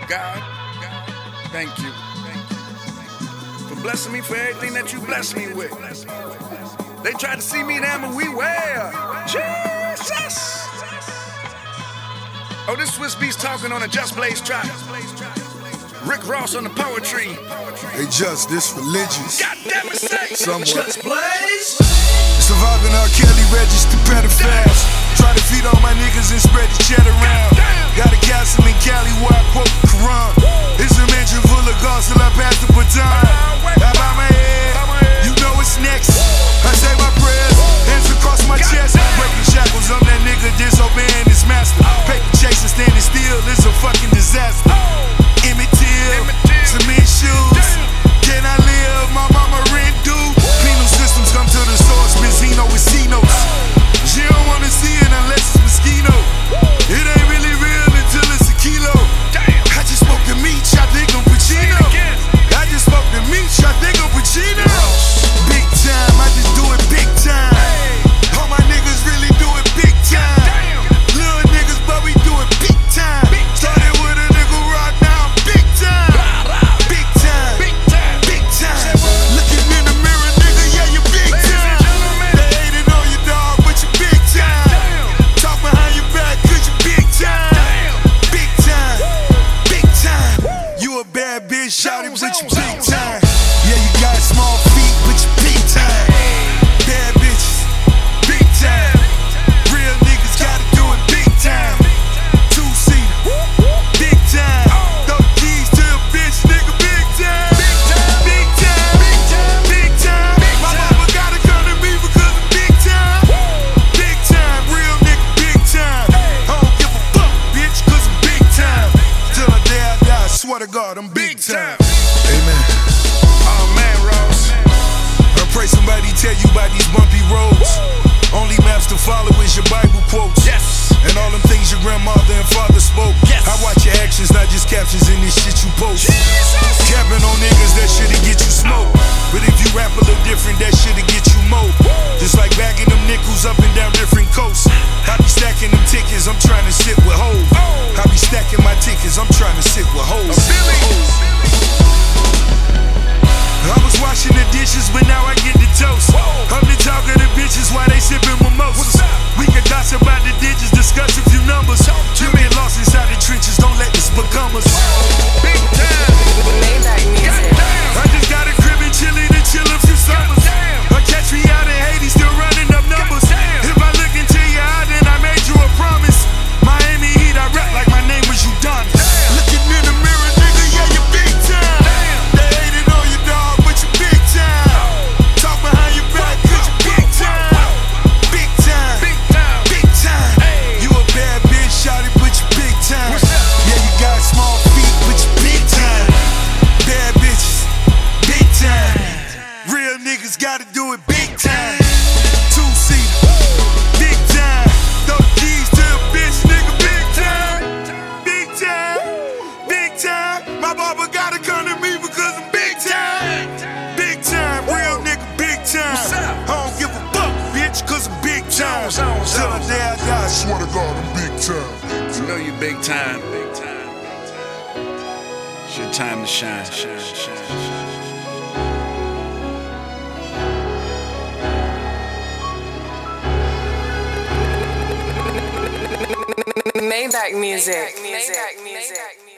God, thank you for blessing me for everything that you blessed me with. They tried to see me down, but we were. Jesus. Oh, this Swiss Beats talking on a Just Blaze track. Rick Ross on the poetry. Hey, Just, this religious. God damn it, say. Somewhat. Just Blaze. Surviving R. Kelly registered better fast. Try to feed all my niggas and spread the cheddar around. Got a castle in Cali where I quote the Quran. It's a mansion full of gods till I pass the baton. I bow my head, you know it's next. I say my prayers, hands across my chest. Breaking shackles, I'm that nigga disobeying his master. Paper chasing, standing still, it's a fucking disaster. Emmett Till, cement shoes. Can I live? My mama rent due. Penal systems come to the source, Benzino with C-notes. She don't wanna see it unless it's mosquito. It ain't really real until it's a kilo. I just spoke to Meech, I think I'm Pacino. I just spoke to Meech, I think I'm Pacino. Big time, I just do it big time. All my niggas really do it big time. Little niggas, but we do it big time. Started with a nigga rock, now I'm big time. Big time, big time. Looking in the mirror, nigga, yeah, you big time. They hating on you, dog, but you big time. Talk behind your back, cause you big time. Big time, big time. You a bad bitch, shout it, but you big time. Yeah, you got small feet, but you big time. Bad bitches, big time. Real niggas gotta do it big time. Two-seater, big time. Throw the keys to a bitch, nigga, big time. Big time, big time, big time. My mama gotta come to me because I'm big time. Big time, real nigga, big time. I don't give a fuck, bitch, cause I'm big time. Till the day I die, I swear to God, I'm big time. Amen. Oh man, Ross. I pray somebody tell you about these bumpy roads. Only maps to follow is your Bible quotes. Yes. And all them things your grandmother and father spoke. Yes. I watch your actions, not just captions in this shit you post. Capping on niggas, that shit'll get you smoked. But if you rap a little different, that shit'll get you more. Just like bagging them nickels up and down different coasts. I be stacking them tickets, I'm trying to sit with hoes. I be stacking my tickets, I'm trying to sit with hoes. I was washing the dishes, but now I get the toast. I'm the talk of the bitches while they sipping mimosas. We can gossip about the digits, discuss a few numbers. You get lost inside the trenches, don't let this become us. Big time. Maybach music. I just got a crib and chillin' to chill a few summers. Or catch me out in Haiti, still running up numbers. If I look into your eye, then I made you a promise. Miami Heat, I rap like my name was Udonis. Looking in the mirror, nigga, yeah, you big time. They hating on you, dog, but you big time. Talk behind your back, cause you big time. Big time, big time, big time. You a bad bitch, shout it, but you big time. Yeah, you got small feet, but you big time. Bad bitches, big time. Real niggas gotta do it big time. Two-seater, big time. Throw the keys to a bitch, nigga, big time. Big time, big time. My barber gotta come to me because I'm big time. Big time, real nigga, big time. I don't give a fuck, bitch, cause I'm big time. Till the day I die, I swear to God, I'm big time. You know you big time. It's your time to shine. Maybach music.